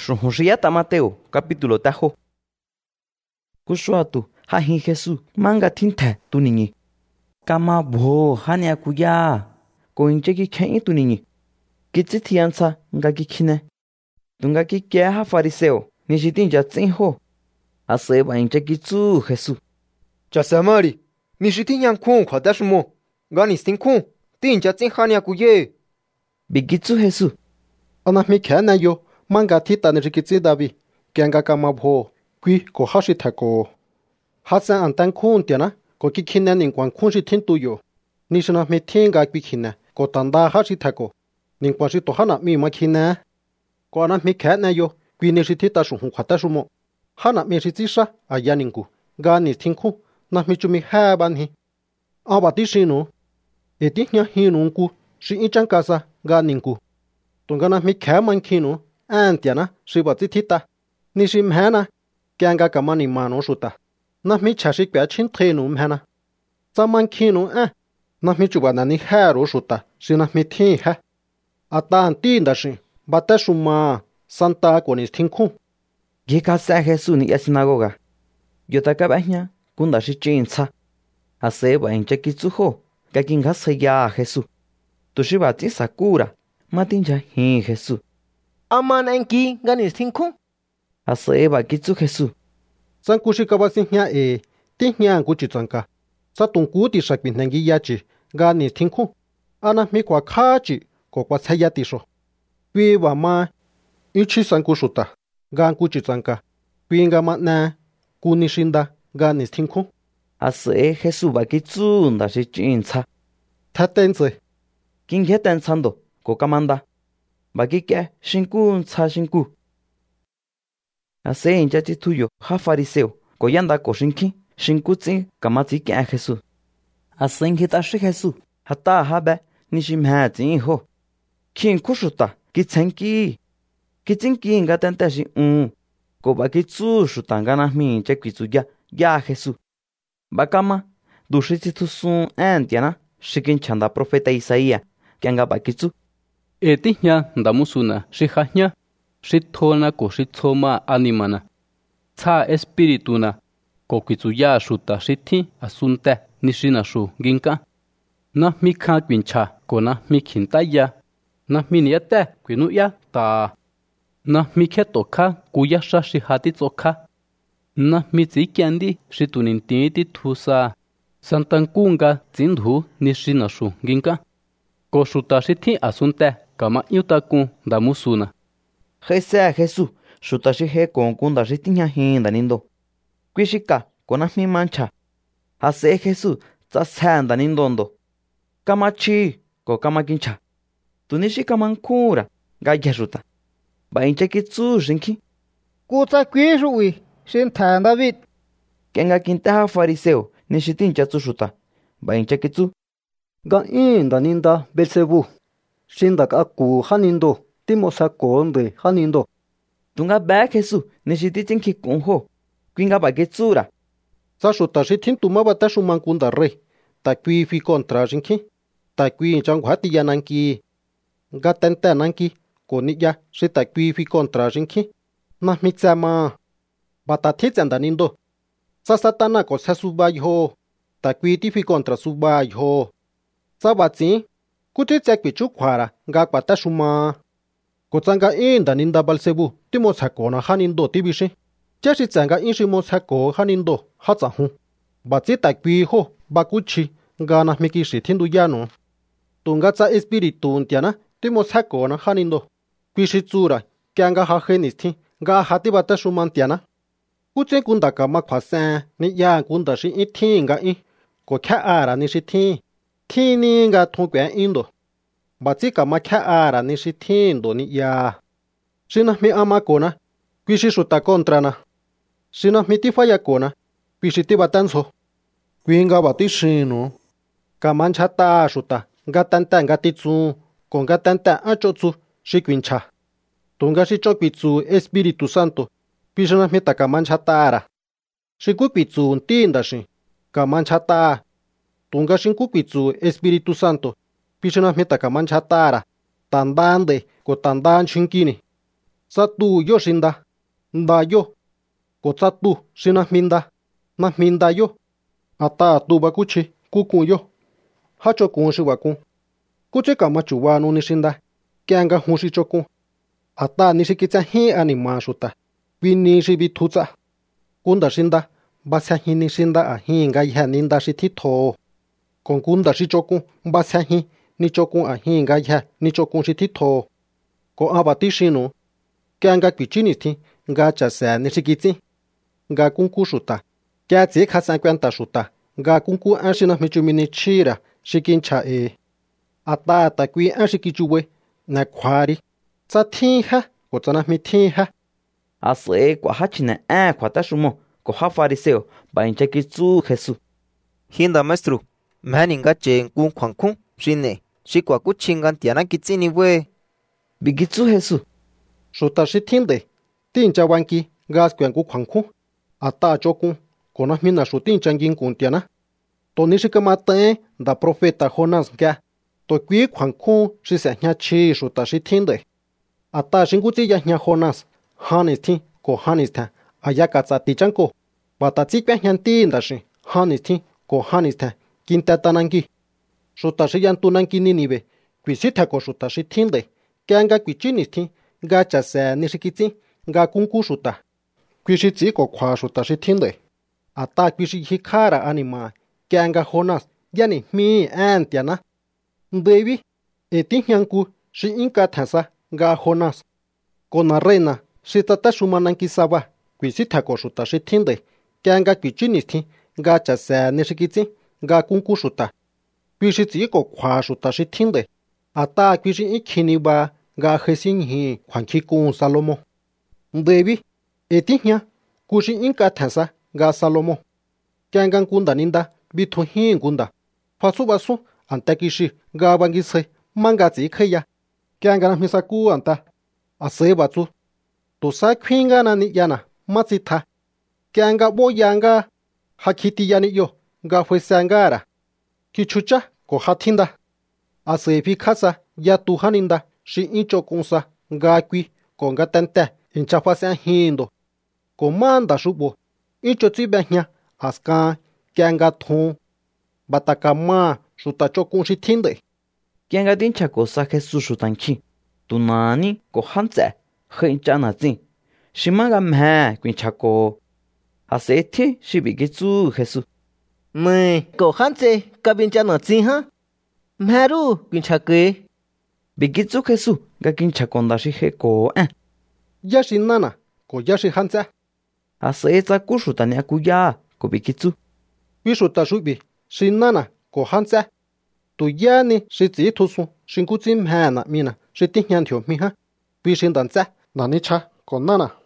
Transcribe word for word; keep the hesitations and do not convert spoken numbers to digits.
Xujushiyata Mateo capítulo tajo. Kushuatu hahin Jesús manga tintha tu niñi. Kama bo hania kuya. Ko inche ki khen tu niñi. Kitsi thiansa nga ki khine. Tunga ki kya ha fariseo ni jitin ja tsin ho. Ase ba inche ki tsu Jesús. Cha samari ni jitin yang khun khwa da shmo. Ga ni stin khun tin ja tsin hania kuye. Bigitsu Jesús. Ana mi khana yo manga thita ne rikitsi dabi. Kyanga kama bo quy ko hashi thako. Hasan antan khun tiana ko ki khina ning kwan khun shi thin tu yo. Ni shna me thinga ki khina ko tanda hashi thako. Ning kwan shi to hana mi ma khina. Ko ana mi khana yo quy ne shi thita shu hu khata shu mo. Hana me shi tsisha aya ningku. Ga ni thin khu na mi chumi ha ban hi. Aba ti shinu. E ti nya hi nu ku shi in chang kasa ga ningku. Tunga na mi kha man khinu an tiana shi ba ti thita. Ni shi mhana kyanga kamani mano shuta. Na mi chashi kya chin thenu mhana. Zaman khinu a na mi chuba na ni haro shuta shi na mi thi ha. Atan ti nda shi bata shuma santa ko ni thinku. Gika sa Jesús ni sinagoga. Yo ta kabahnya kunda shi chinsa. Ase ba inche kitsu ho ka kinga saya Jesús. Tu shi ba ti sakura matinja hi Jesús. Aman enki ga ni thinku. Ase ba kitsu Jesús. San kushi kabasi nya e ti nya ku chi tsanka. Sa tungku ti shakpin nangi yachi ga ni thinku. Ana mi kwa khachi ko kwa saya ti sho. Wi wa ma ichi san ku shuta ga ku chi tsanka. Wi nga ma na ku ni shinda ga ni thinku. Ase Jesús ba kitsu nda shi chinsa. Tatense. King hetan sando ko kamanda. Ba kike shinku nsa shinku. Ase incha ti tuyo ha fariseo ko yanda ko shinki shinku tsin kamatsi kya Jesús. Ase ingita shi Jesús hata habe ni shimha tsin ho. Kin kushuta ki tsenki. Ki tsinki nga tenta shi un. Ko ba kitsu shuta nga na mi incha kitsu ya ya Jesús. Bakama dushi tsi tusun antiana shikin chanda profeta Isaías kyanga ba kitsu. Eti nya ndamusuna shihanya. Shithona ko shithoma animana. Tsa espirituna ko kitsuya shuta shithi asunta nishina shu ginka. Na mikha kwincha ko na mikhintaya. Na miniata kwinuya ta. Na mikhe tokha kuyasha shihati tsokha. Na mitsi kyandi shituninti thusa. Santankunga tsindhu nishina shu ginka. Ko shuta shithi asunta kama yutaku ndamusuna. Jesa Jesús shuta shi he kon kunda shi tinya hinda nindo. Kwishika kona mi mancha. Hase Jesús tsa sanda nindondo. Kamachi ko kamakincha. Tunishi kamankura ga yashuta. Ba inche kitsu shinki. Kutsa kwishui shin tan David. Kenga kinta fariseo ni shitincha tsushuta. Ba inche kitsu. Ga inda ninda Belzebu. Shindak aku hanindo. Timosa konde hanindo. Tunga ba Jesús ni shititin ki kunho. Kwinga ba kitsura. Sa shuta shitin tuma bata shuman kunda re. Ta kwi fi kontra shinki. Ta kwi chang hati yananki. Ga tenta nanki. Koni ya shita kwi fi kontra shinki. Na mitsama. Bata titsanda nindo. Sa satana ko sa suba yo. Ta kwi ti fi kontra suba yo. Sa batsi. Kuti tsekwi chukwara. Ga kwata shuma. Ko tsanga inda ninda Belzebu timo tsako na hanindo tibishi. Chashi tsanga inshi mo tsako hanindo hatsahu. Batsi takwi ho bakuchi nga na mikishi tindu yano. Tunga tsa espiritu ntiana timo tsako na hanindo. Kwishi tsura kyanga hajenisti nga hati bata shumantiana. Kutsen kunda kama kwasan ni ya kunda shi iti nga in. Ko kya ara ni shi tin. Tini nga tongkwa indo. Batsi kama kya ara ni shi tindo ni ya. Shina mi ama kona. Kwishi shuta kontrana. Shina mi tifaya kona. Kwishi tibatanso. Kwinga bati shinu. Kaman chata shuta. Nga tanta nga titsu. Ko nga tanta achotsu. Shi kwincha. Tunga shi chokwitsu Espiritu Santo. Kwishina mi ta kaman chata ara. Shi kupitsu ntinda shi. Kaman chata. Tunga shi kupitsu Espiritu Santo. Pishana meta kaman chatara. Tandande ko tandan chinkini. sa tu yo shinda nda yo ko sa tu shina minda na minda yo ata tu ba kuchi ku ku yo ha cho ku shi wa ku ku che ka ma chu wa no ni shinda kya nga hu shi cho ku ata ni shi ki cha hi ani ma shuta wi ni shi bi thu cha kunda shinda ba sa hi ni shinda a hi nga ya ninda shi thi tho kon kunda shi cho ku ba sa hi ni cho ku a hi nga ya ni cho ku shi thi tho ko aba ti shi no kya nga pi chi ni thi nga cha sa ni shi ki chi nga kun ku shuta kya che kha sa kwan ta shuta nga kun ku an shi na mi chu mi ni chi ra shi kin cha e ata ta kwi an shi ki chu we na khwari cha thi ha ko cha na mi thi ha ase kwa hachina a kwa ta shumo ko ha fariseo ba incha ki chu Jesús hinda maestro mani nga chen kun khwang khung shine shi kwa ku chingan tiana ki chini we bi ki chu Jesús shuta shi thinde tin cha wan ki gas kwen ku khwang khu ata cho ku ko na mi na shu tin changin kun tiana to ni shi ka ma te da profeta Jonas kya to kwi khwang khu shi sa nya chi shuta shi thinde ata shin ku chi ya nya Jonas hanis thi ko hanis tha aya ka cha ti chang ko ba ta chi pe hyan ti nda shi hanis thi ko hanis tha kin ta tanan ki shuta shi yan tunan ki ni ni be kwi si tha ko shuta shi thinde kya nga kwi chi ni thi ga cha sa ni shi ki chi nga kun ku shuta kwi shi chi ko khwa shuta shi thinde ata kwi shi hi khara anima kya nga Jonas yani mi an tiana devi e ti hyan ku shi in ka tha sa nga Jonas ko na reina shi ta ta shumanan ki saba kwi si tha ko shuta shi thinde kya nga kwi chi ni thi ga cha sa ni shi ki chi nga kun ku shuta kwi shi chi ko khwa shuta shi thinde ata kwi shi i khini ba ga khesin hi khwan ki ku Salomo devi e ti hya ku shi in ka tha sa ga Salomo kya nga kunda ninda bi tho hi kunda pha su ba su anta ki shi ga bang gi se manga chi khaya kya nga na mi sa ku anta a se ba chu to sa khwinga na ni yana ma chi tha kya nga bo yanga ha khiti yani yo ga phwe sangara ki chucha ko hathinda a se phi khasa ya tu haninda shi in cho kunsa ga kwi ko nga tante in cha fa sa hindo ko manda shubo in cho chi ba nya aska kya nga thon bataka ma shuta cho kun shi thinde kya nga din cha ko sa Jesús shutan ki tunani ko hanza khin cha na zin shima ga ma kwin cha ko ase thi shi bi ki chu Jesús mày ko hanze ka bin cha na zin ha maru kwin cha ke bi ki chu Jesús ga kin cha kon da shi he ko a ya shi nana ko ya shi hanza ase cha ku shutan ya ku ya ko bi ki chu wi shuta shu bi shi nana ko hanza tu ya ni shi chi thu su shin ku chim ha na mi na shi ti hyan thyo mi ha wi shin dan cha na ni cha ko nana